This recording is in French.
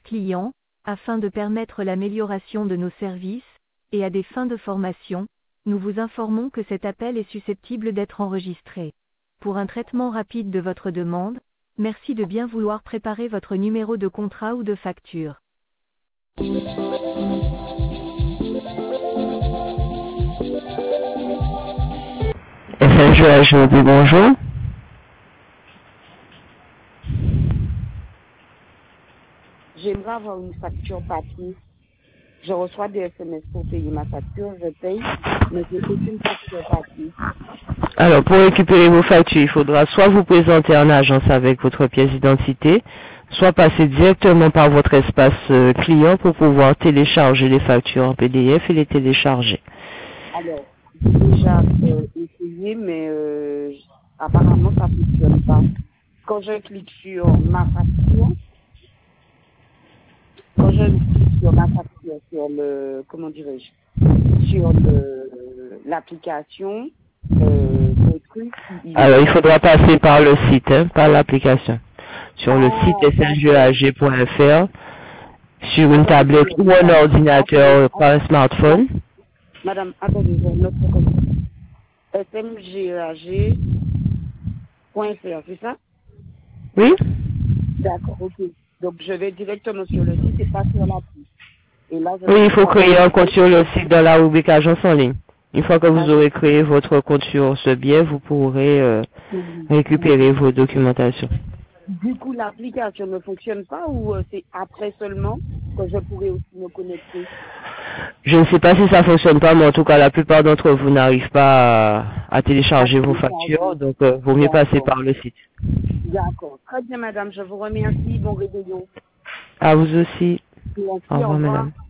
clients, afin de permettre l'amélioration de nos services, et à des fins de formation, nous vous informons que cet appel est susceptible d'être enregistré. Pour un traitement rapide de votre demande, merci de bien vouloir préparer votre numéro de contrat ou de facture. FNGH, bonjour. J'aimerais avoir une facture papier. Je reçois des SMS pour payer ma facture, je paye, mais j'ai aucune facture papier. Alors, pour récupérer vos factures, il faudra soit vous présenter en agence avec votre pièce d'identité, soit passer directement par votre espace client pour pouvoir télécharger les factures en PDF et les télécharger. Alors, j'ai déjà essayé, mais apparemment ça ne fonctionne pas. Quand je clique sur ma facture, sur le, comment dirais-je, sur l'application, le truc. Alors, il faudra passer par le site, par l'application. Sur le site fngag.fr, sur une tablette ou un ordinateur par un smartphone. Madame, attendez, je note comme ça. fmgag.fr, c'est ça? Oui? D'accord, ok. Donc je vais directement sur le site et pas sur l'appli. Et là, Oui, il faut créer un compte sur le site dans la rubrique agence en ligne. Une fois que vous aurez créé votre compte sur ce biais, vous pourrez récupérer vos documentations. Du coup, l'application ne fonctionne pas ou c'est après seulement que je pourrais aussi me connecter? Je ne sais pas si ça fonctionne pas, mais en tout cas, la plupart d'entre vous n'arrivent pas à télécharger vos factures, donc vaut mieux passer par le site. D'accord. Très bien, madame. Je vous remercie. Bon réveillon. À vous aussi. Merci, Au revoir, madame.